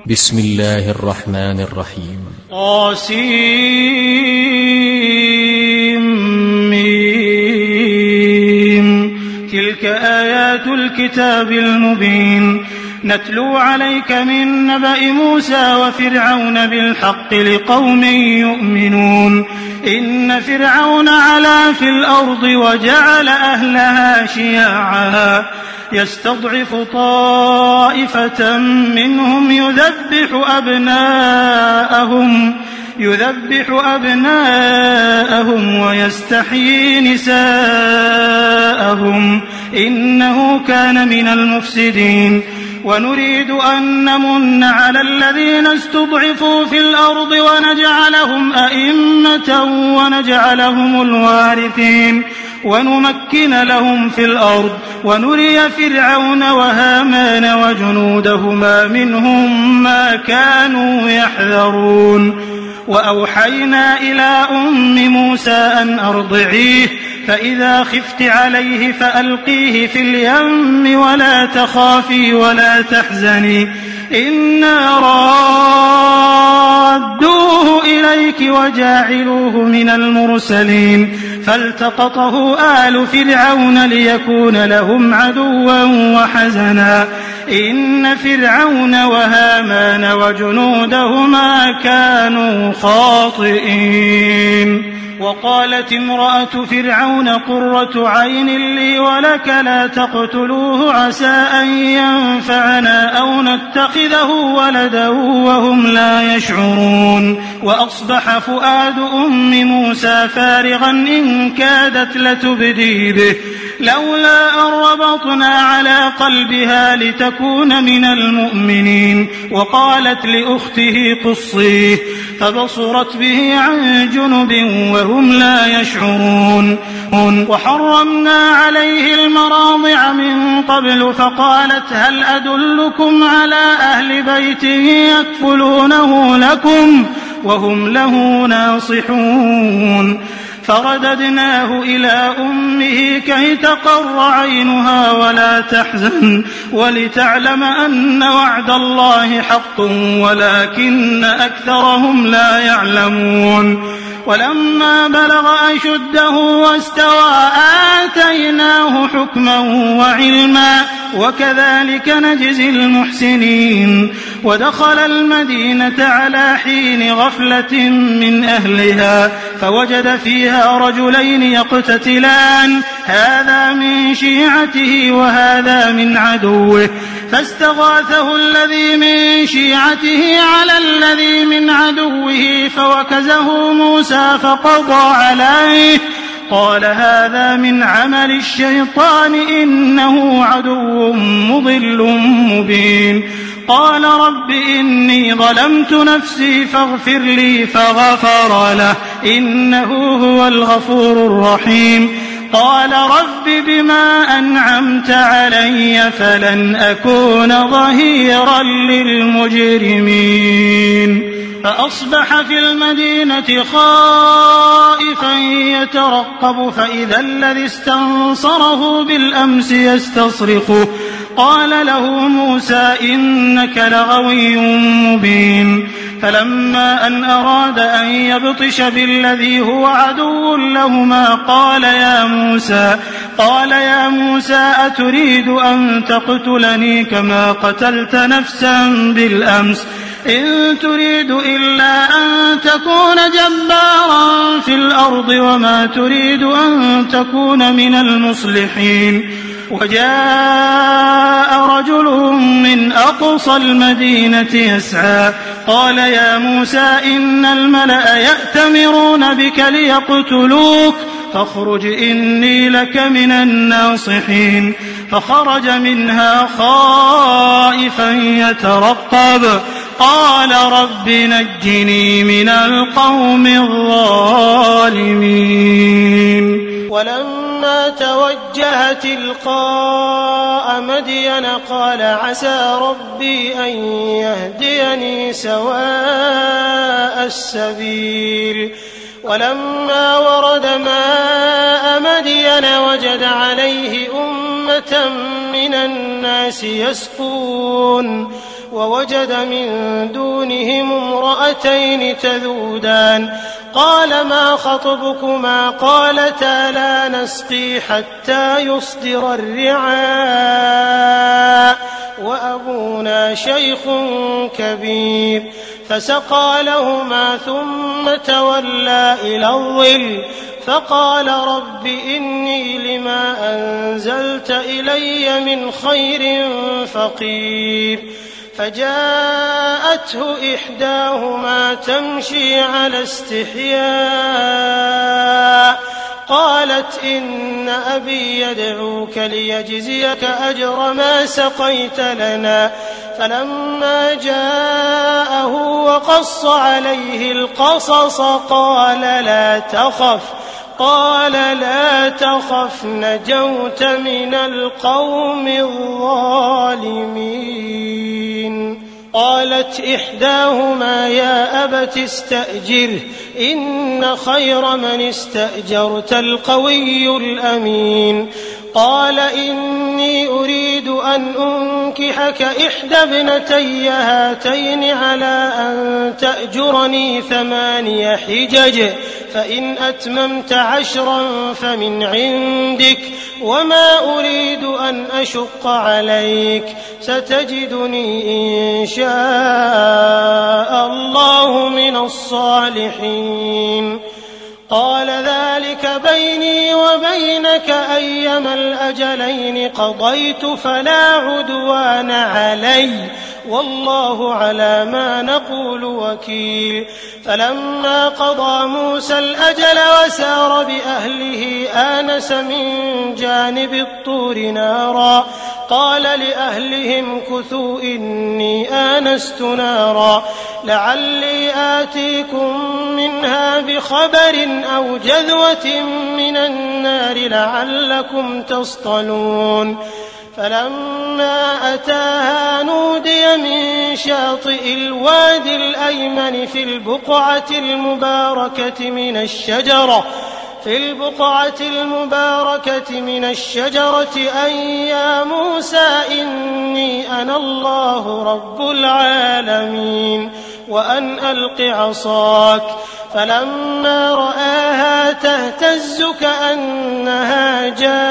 بسم الله الرحمن الرحيم. طاسيم. تلك آيات الكتاب المبين. نتلو عليك من نبأ موسى وفرعون بالحق لقوم يؤمنون. إن فرعون علا في الأرض وجعل أهلها شيعا يستضعف طائفة منهم يذبح أبناءهم ويستحيي نساءهم إنه كان من المفسدين. ونريد أن نمن على الذين استضعفوا في الأرض ونجعلهم أئمة ونجعلهم الوارثين ونمكن لهم في الأرض ونري فرعون وهامان وجنودهما منهم ما كانوا يحذرون. وأوحينا إلى أم موسى أن أرضعيه فإذا خفت عليه فألقيه في اليم ولا تخافي ولا تحزني إنا رادوه إليك وجاعلوه من المرسلين. فالتقطه آل فرعون ليكون لهم عدوا وحزنا إن فرعون وهامان وجنودهما كانوا خاطئين. وقالت امرأة فرعون قرة عين لي ولك لا تقتلوه عسى أن ينفعنا أو نتخذه ولدا وهم لا يشعرون. وأصبح فؤاد أم موسى فارغا إن كادت لتبدي به لولا أن ربطنا على قلبها لتكون من المؤمنين. وقالت لأخته قصيه فبصرت به عن جنب وهم لا يشعرون. وحرمنا عليه المراضع من قبل فقالت هل أدلكم على أهل بيت يكفلونه لكم وهم له ناصحون. فرددناه إلى أمه كي تقر عينها ولا تحزن ولتعلم أن وعد الله حق ولكن أكثرهم لا يعلمون. ولما بلغ أشده واستوى آتيناه حكما وعلما وكذلك نجزي المحسنين. ودخل المدينة على حين غفلة من أهلها فوجد فيها رجلين يقتتلان هذا من شيعته وهذا من عدوه فاستغاثه الذي من شيعته على الذي من عدوه فوكزه موسى فقضى عليه قال هذا من عمل الشيطان إنه عدو مضل مبين. قال رب إني ظلمت نفسي فاغفر لي فغفر له إنه هو الغفور الرحيم. قال رب بما أنعمت علي فلن أكون ظهيرا للمجرمين. فأصبح في المدينة خائفا يترقب فإذا الذي استنصره بالأمس يستصرخه قال له موسى إنك لغوي مبين. فلما أن أراد أن يبطش بالذي هو عدو لهما قال يا موسى أتريد أن تقتلني كما قتلت نفسا بالأمس إن تريد إلا أن تكون جبارا في الأرض وما تريد أن تكون من المصلحين. وجاء رجل من أقصى المدينة يسعى قال يا موسى إن الملأ يأتمرون بك ليقتلوك فاخرج إني لك من الناصحين. فخرج منها خائفا يترقب قال رب نجني من القوم الظالمين. ولما توجه تلقاء مدين قال عسى ربي أن يهديني سواء السبيل. ولما ورد ماء مدين وجد عليه أمة من الناس يسقون ووجد من دونهم امرأتين تذودان قال ما خطبكما قالتا لا نسقي حتى يصدر الرعاء وأبونا شيخ كبير فسقى لهما ثم تولى إلى الظل فقال رب إني لما أنزلت إلي من خير فقير فجاءته إحداهما تمشي على استحياء قالت إن أبي يدعوك ليجزيك أجر ما سقيت لنا فلما جاءه وقص عليه القصص قال لا تخف نجوت من القوم الظالمين قالت إحداهما يا أبت استأجره إن خير من استأجرت القوي الأمين قال إني أريد أن أنكحك إحدى ابنتي هاتين على أن تأجرني 8 حجج فإن أتممت 10 فمن عندك وما أريد أن أشق عليك ستجدني إن شاء الله من الصالحين قال ذلك بيني وبينك أيما الأجلين قضيت فلا عدوان علي والله على ما نقول وكيل فلما قضى موسى الأجل وسار بأهله آنس من جانب الطور نارا قال لأهلهم كثوا إني آنست نارا لعلي آتيكم منها بخبر أو جذوة من النار لعلكم تصطلون فلما أتاها نودي من شاطئ الوادي الأيمن في البقعة المباركة من الشجرة أن يا موسى إني أنا الله رب العالمين وأن ألق عصاك فلما رآها تهتز كأنها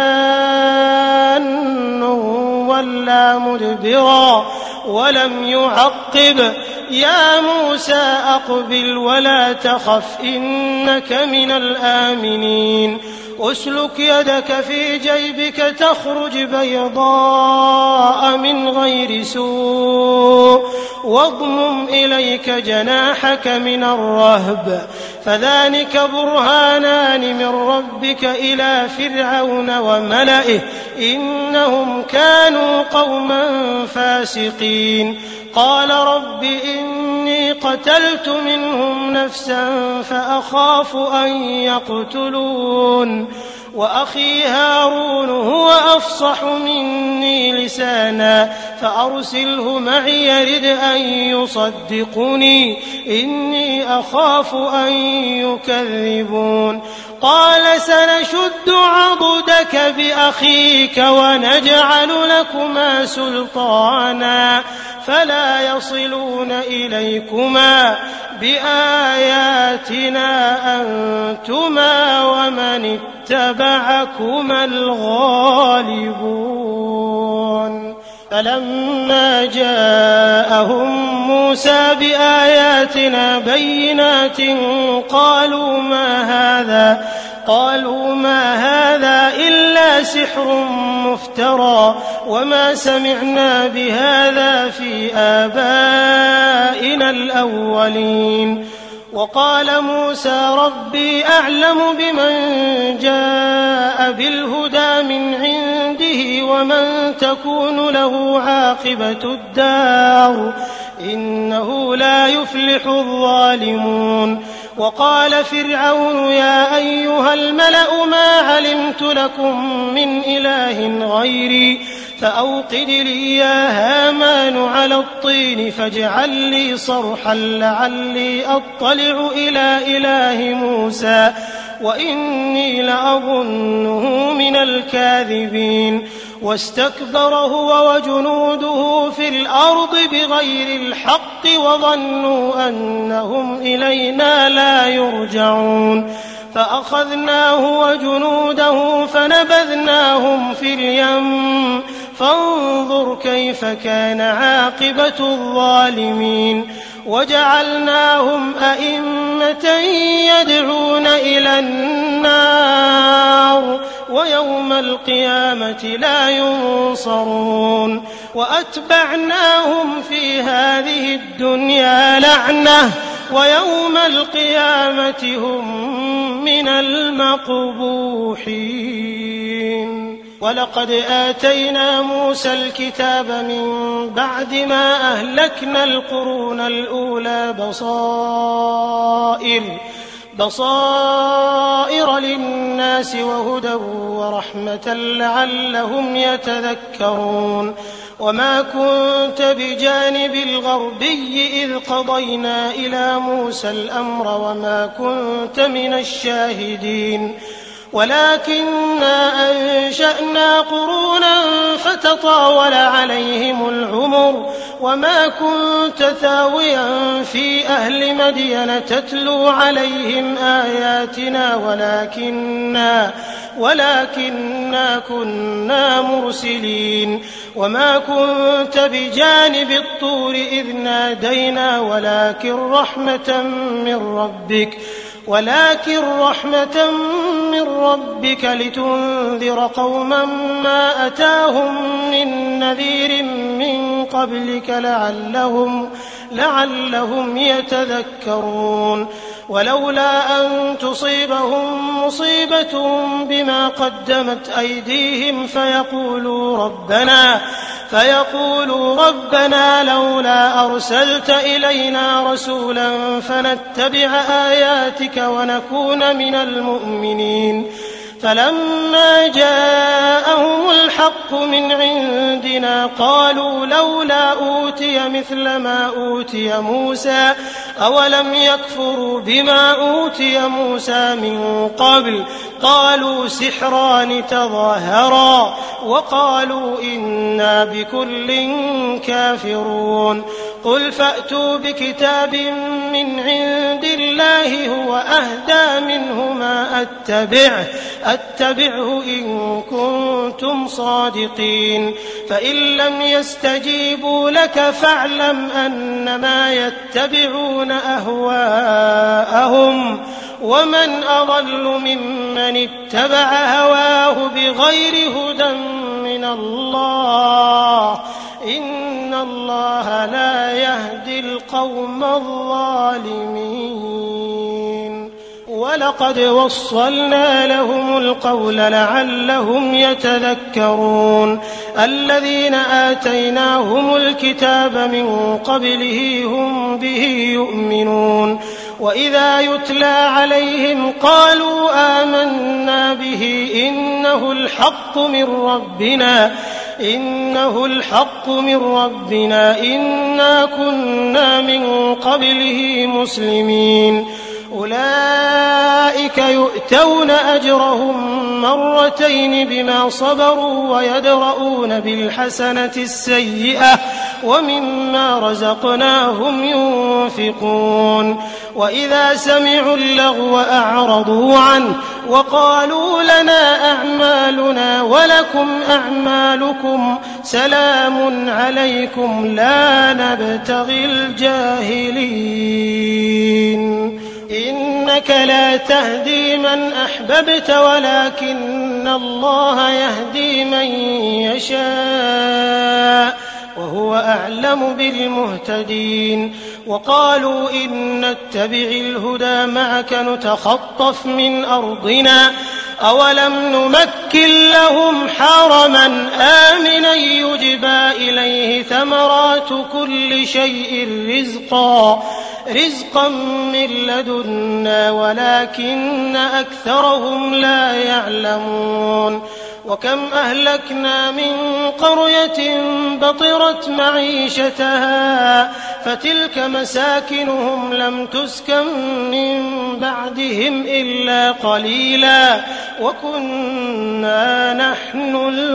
جان ولا مدبرا ولم يعقب يا موسى أقبل ولا تخف إنك من الآمنين أسلك يدك في جيبك تخرج بيضاء من غير سوء واضمم إليك جناحك من الرهب فذلك برهانان من ربك إلى فرعون وملئه إنهم كانوا قوما فاسقين قال رب إني قتلت منهم نفسا فأخاف أن يقتلون وأخي هارون هو أفصح مني لسانا فأرسله معي يرد أن يصدقني إني أخاف أن يكذبون قال سنشد عضدك بأخيك ونجعل لكما سلطانا فلا يصلون إليكما بآياتنا أنتما ومن اتبعكما الغالبون فلما جاءهم موسى بآياتنا بينات قالوا ما هذا إلا سحر مفترى وما سمعنا بهذا في آبائنا الأولين وقال موسى ربي أعلم بمن جاء بالهدى من عنده ومن تكون له عاقبة الدار إنه لا يفلح الظالمون وقال فرعون يا أيها الملأ ما علمت لكم من إله غيري فأوقد لي يا هامان على الطين فاجعل لي صرحا لعلي أطلع إلى إله موسى وإني لأظنه من الكاذبين واستكبر هو وجنوده في الأرض بغير الحق وظنوا أنهم إلينا لا يرجعون فأخذناه وجنوده فنبذناهم في اليم فانظر كيف كان عاقبة الظالمين وجعلناهم أئمة يدعون إلى النار ويوم القيامة لا ينصرون وأتبعناهم في هذه الدنيا لعنة ويوم القيامة هم من المقبوحين ولقد آتينا موسى الكتاب من بعد ما أهلكنا القرون الأولى بصائر للناس وهدى ورحمة لعلهم يتذكرون وما كنت بجانب الغربي إذ قضينا إلى موسى الأمر وما كنت من الشاهدين ولكننا أنشأنا قرونا فتطاول عليهم العمر وما كنت ثاويا في أهل مدين تتلو عليهم آياتنا ولكننا كنا مرسلين وما كنت بجانب الطور إذ نادينا ولكن رحمة من ربك لتنذر قوما ما أتاهم من نذير من قبلك لعلهم يتذكرون ولولا أن تصيبهم مصيبة بما قدمت أيديهم فيقولوا ربنا لولا أرسلت إلينا رسولا فنتبع آياتك ونكون من المؤمنين فلما جاءهم الحق من عندنا قالوا لولا أوتي مثل ما أوتي موسى أولم يكفروا بما أوتي موسى من قبل قالوا سحران تظاهرا وقالوا إنا بكل كافرون قل فأتوا بكتاب من عند الله هو أهدى منه ما أتبعه إن كنتم صادقين فإن لم يستجيبوا لك فاعلم أنما يتبعون أهواءهم ومن أضل ممن اتبع هواه بغير هدى من الله إن الله لا يهدي القوم الظالمين ولقد وصلنا لهم القول لعلهم يتذكرون الذين آتيناهم الكتاب من قبله هم به يؤمنون وإذا يتلى عليهم قالوا آمنا به إنه الحق من ربنا إنا كنا من قبله مسلمين أولئك يؤتون أجرهم مرتين بما صبروا ويدرؤون بالحسنة السيئة ومما رزقناهم ينفقون وإذا سمعوا اللغو أعرضوا عنه وقالوا لنا أعمالنا ولكم أعمالكم سلام عليكم لا نبتغي الجاهلين إنك لا تهدي من أحببت ولكن الله يهدي من يشاء وهو أعلم بالمهتدين وقالوا إن نتبع الهدى معك نتخطف من أرضنا أولم نمكن لهم حرما آمنا يجبى إليه ثمرات كل شيء رزقا من لدنا ولكن أكثرهم لا يعلمون وكم أهلكنا من قرية بطرت معيشتها فتلك مساكنهم لم تسكن من بعدهم إلا قليلا وكنا نحن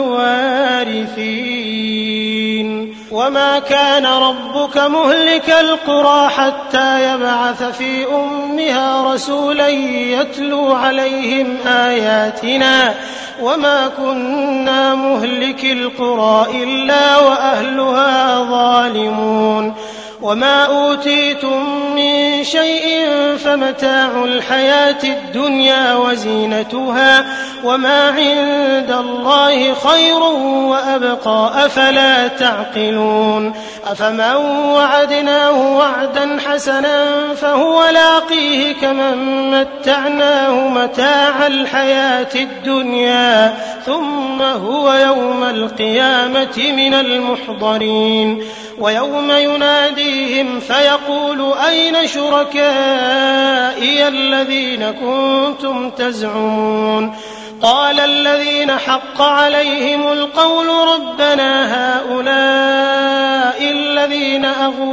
الوارثين وما كان ربك مهلك القرى حتى يبعث في أمها رسولا يتلو عليهم آياتنا وما كنا مهلك القرى إلا وأهلها ظالمون وما أوتيتم من شيء فمتاع الحياة الدنيا وزينتها وما عند الله خير وأبقى أفلا تعقلون أفمن وعدناه وعدا حسنا فهو لاقيه كمن متعناه متاع الحياة الدنيا ثم هو يوم القيامة من المحضرين ويوم يناديهم فيقول أين شركائي الذين كنتم تزعمون قال الذين حق عليهم القول ربنا هؤلاء الذين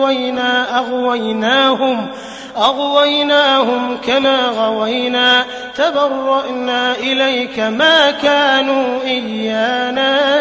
أغويناهم كما غوينا تبرأنا إليك ما كانوا إيانا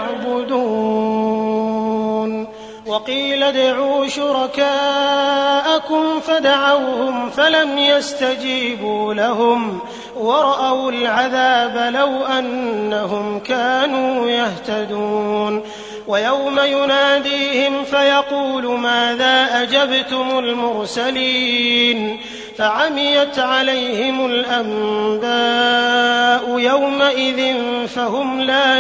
يعبدون وقيل ادعوا شركاءكم فدعوهم فلم يستجيبوا لهم ورأوا العذاب لو أنهم كانوا يهتدون ويوم يناديهم فيقول ماذا أجبتم المرسلين فعميت عليهم الأنباء يومئذ فهم لا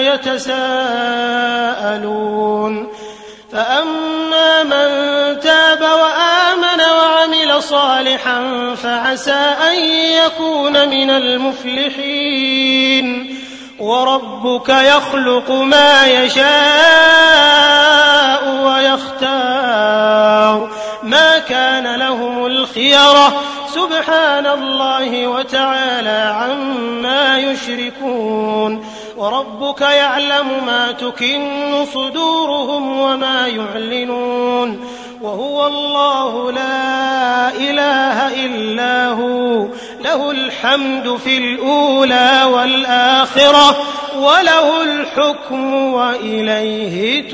يتساءلون فأما من تاب وآمن وعمل صالحا فعسى أن يكون من المفلحين وربك يخلق ما يشاء ويختار ما كان لهم الخيرة سبحان الله وتعالى عما يشركون وربك يعلم ما تكن صدورهم وما يعلنون وهو الله لا إله إلا هو له الحمد في الأولى والآخرة وله الحكم وإليه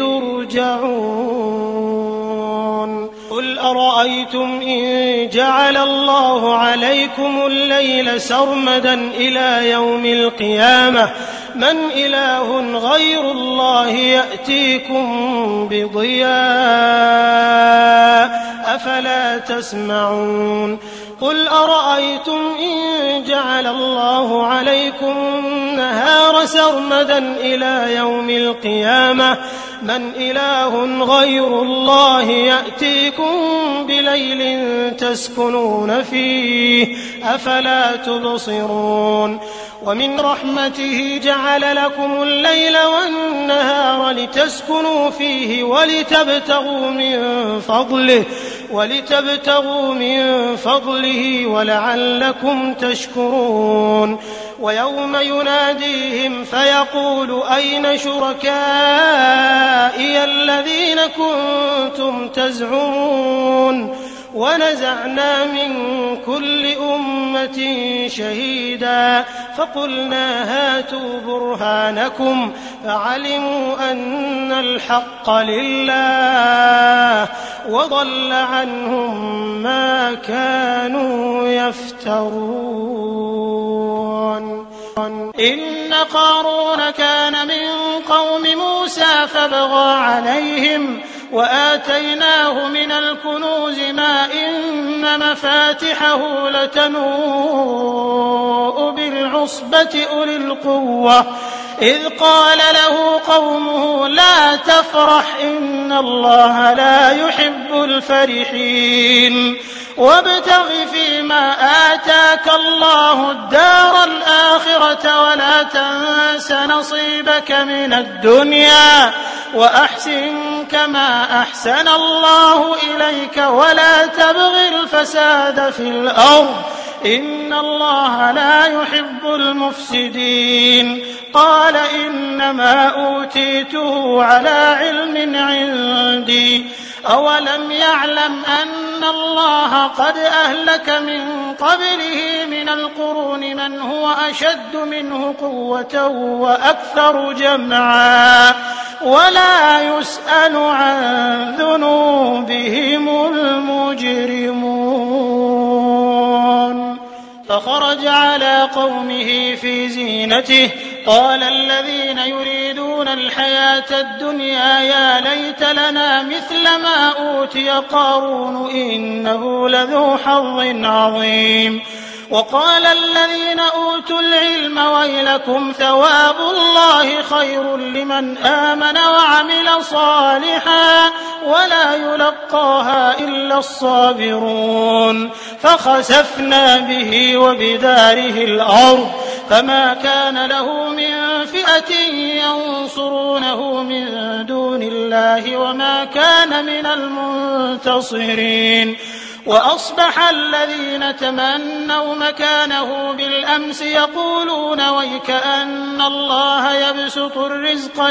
ترجعون قل أرأيتم إن جعل الله عليكم الليل سرمدا إلى يوم القيامة من إله غير الله يأتيكم بضياء أفلا تسمعون قل أرأيتم إن جعل الله عليكم النهار سرمدا إلى يوم القيامة من إله غير الله يأتيكم بليل تسكنون فيه أفلا تبصرون ومن رحمته جعل لكم الليل والنهار لتسكنوا فيه ولتبتغوا من فضله ولعلكم تشكرون ويوم يناديهم فيقول أين شركائي الذين كنتم تزعمون ونزعنا من كل أمة شهيدا فقلنا هاتوا برهانكم فعلموا أن الحق لله وضل عنهم ما كانوا يفترون إن قارون كان من قوم موسى فبغى عليهم وآتيناه من الكنوز ما إن مفاتحه لتنوء بالعصبة أولي القوة إذ قال له قومه لا تفرح إن الله لا يحب الفرحين وابتغ فيما آتاك الله الدار الآخرة ولا تنس نصيبك من الدنيا وأحسن كما أحسن الله إليك ولا تبغ الفساد في الأرض إن الله لا يحب المفسدين. قال إنما أوتيته على علم عندي أولم يعلم أن الله قد أهلك من قبله من القرون من هو أشد منه قوة وأكثر جمعا ولا يسأل عن ذنوبهم المجرمون. فخرج على قومه في زينته قال الذين يريدون الحياة الدنيا يا ليت لنا مثل ما أوتي قارون إنه لذو حظ عظيم. وقال الذين أوتوا العلم ويلكم ثواب الله خير لمن آمن وعمل صالحا ولا يلقاها إلا الصابرون. فخسفنا به وبداره الأرض فما كان له من فئة ينصرونه من دون الله وما كان من المنتصرين. وأصبح الذين تمنوا مكانه بالأمس يقولون ويكأن الله يبسط الرزق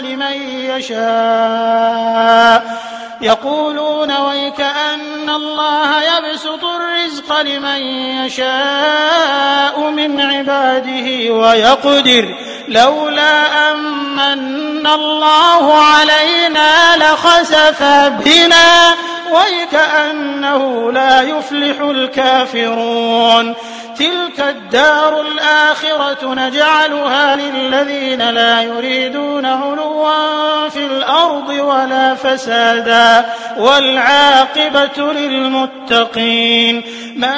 لمن يشاء من عباده ويقدر لولا أمن الله علينا لخسف بنا ويكأنه لا يفلح الكافرون. تلك الدار الآخرة نجعلها للذين لا يريدون علوا في الأرض ولا فسادا والعاقبة للمتقين. من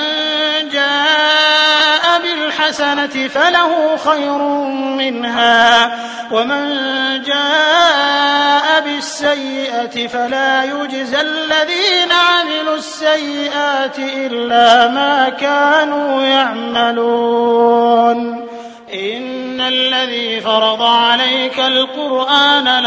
جاء بالحسنة فله خير منها ومن جاء بالسيئة فلا يجزى الذين عملوا السيئات إلا ما كانوا يعملون. إن الذي فرض عليك القرآن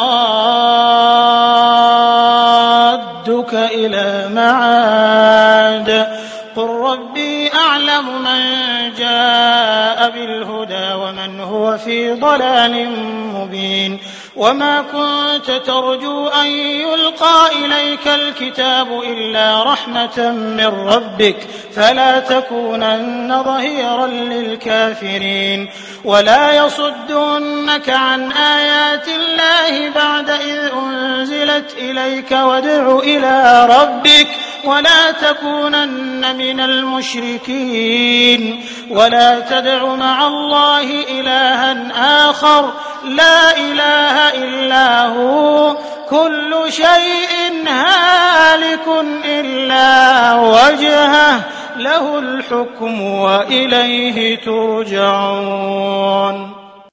لرادك إلى معاد قل ربي أعلم من جاء بالهدى ومن هو في ضلال مبين. وما كنت ترجو أن يلقى إليك الكتاب إلا رحمة من ربك فلا تكونن ظهيرا للكافرين. ولا يصدنك عن آيات الله بعد إذ أنزلت إليك وادع إلى ربك ولا تكونن من المشركين. ولا تدع مع الله إلها آخر لا إله إلا هو كل شيء هالك إلا وجهه له الحكم وإليه ترجعون.